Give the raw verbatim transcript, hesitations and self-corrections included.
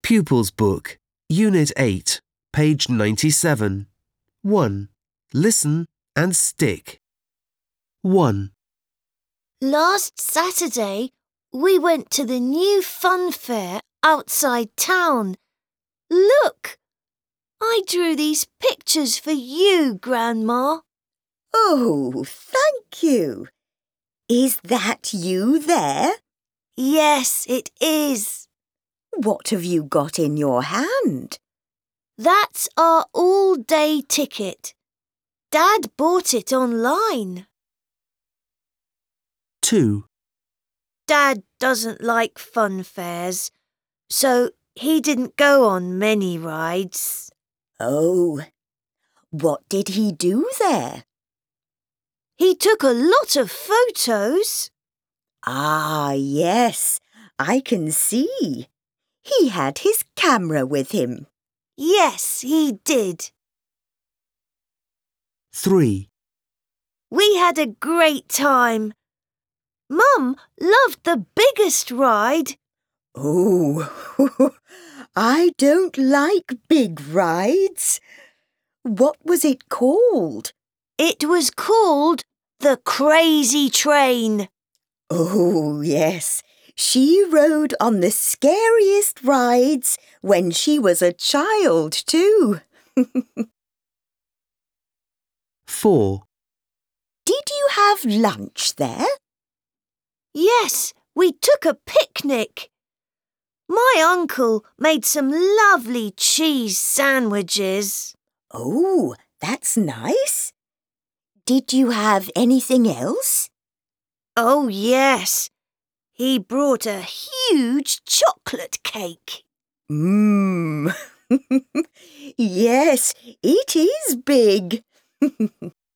Pupils Book, Unit eight, page ninety-seven. one. Listen and stick. one. Last Saturday, we went to the new fun fair outside town. Look! I drew these pictures for you, Grandma. Oh, thank you. Is that you there? Yes, it is. What have you got in your hand? That's our all-day ticket. Dad bought it online. two. Dad doesn't like fun fairs, so he didn't go on many rides. Oh, what did he do there? He took a lot of photos. Ah, yes, I can see. He had his camera with him. Yes, he did. three. We had a great time. Mum loved the biggest ride. Oh, I don't like big rides. What was it called? It was called the Crazy Train. Oh, yes. She rode on the scariest rides when she was a child, too. four. Did you have lunch there? Yes, we took a picnic. My uncle made some lovely cheese sandwiches. Oh, that's nice. Did you have anything else? Oh, yes. He brought a huge chocolate cake. Mmm. Yes, it is big.